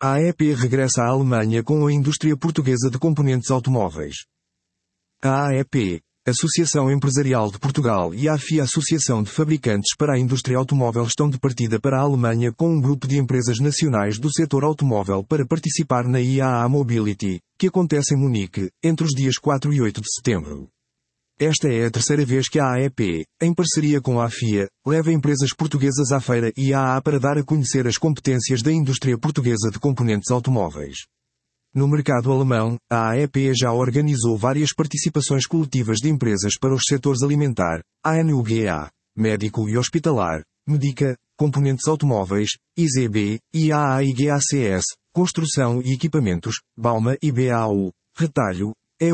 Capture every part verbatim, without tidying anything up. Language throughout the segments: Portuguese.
A A E P regressa à Alemanha com a indústria portuguesa de componentes automóveis. A A E P, Associação Empresarial de Portugal, e a AFI, Associação de Fabricantes para a Indústria Automóvel, estão de partida para a Alemanha com um grupo de empresas nacionais do setor automóvel para participar na I A A Mobility, que acontece em Munique, entre os dias quatro e oito de setembro. Esta é a terceira vez que a A E P, em parceria com a AFIA, leva empresas portuguesas à feira I A A para dar a conhecer as competências da indústria portuguesa de componentes automóveis. No mercado alemão, a A E P já organizou várias participações coletivas de empresas para os setores alimentar, A N U G A, médico e hospitalar, Medica, componentes automóveis, I Z B, I A A e G A C S, construção e equipamentos, Bauma e B A U, retalho,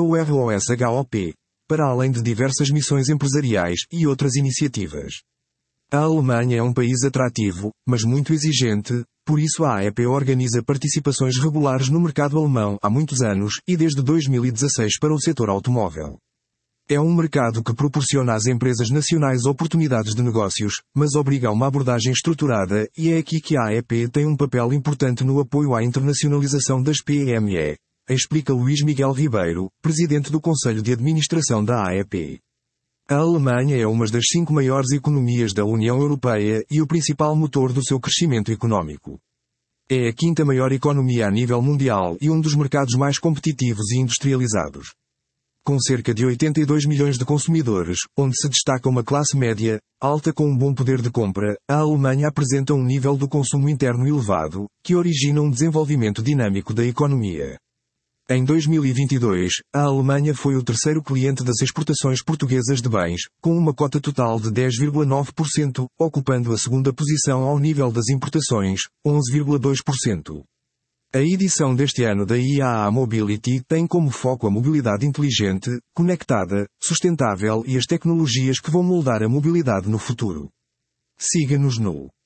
EUROSHOP, para além de diversas missões empresariais e outras iniciativas. A Alemanha é um país atrativo, mas muito exigente, por isso a A E P organiza participações regulares no mercado alemão há muitos anos e desde dois mil e dezasseis para o setor automóvel. É um mercado que proporciona às empresas nacionais oportunidades de negócios, mas obriga a uma abordagem estruturada, e é aqui que a A E P tem um papel importante no apoio à internacionalização das P M E, explica Luís Miguel Ribeiro, presidente do Conselho de Administração da A E P. A Alemanha é uma das cinco maiores economias da União Europeia e o principal motor do seu crescimento económico. É a quinta maior economia a nível mundial e um dos mercados mais competitivos e industrializados. Com cerca de oitenta e dois milhões de consumidores, onde se destaca uma classe média, alta com um bom poder de compra, a Alemanha apresenta um nível do consumo interno elevado, que origina um desenvolvimento dinâmico da economia. Em dois mil e vinte e dois, a Alemanha foi o terceiro cliente das exportações portuguesas de bens, com uma cota total de dez vírgula nove por cento, ocupando a segunda posição ao nível das importações, onze vírgula dois por cento. A edição deste ano da I A A Mobility tem como foco a mobilidade inteligente, conectada, sustentável e as tecnologias que vão moldar a mobilidade no futuro. Siga-nos no